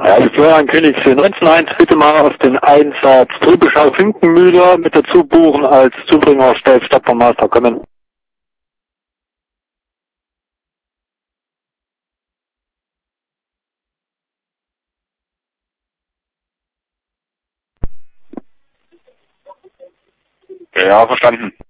Ja, Florian König für 19.1 bitte mal auf den Einsatz Trübeschau Finkenmühler mit dazu buchen als Zubringer auf Stadt vom Master kommen. Ja, verstanden.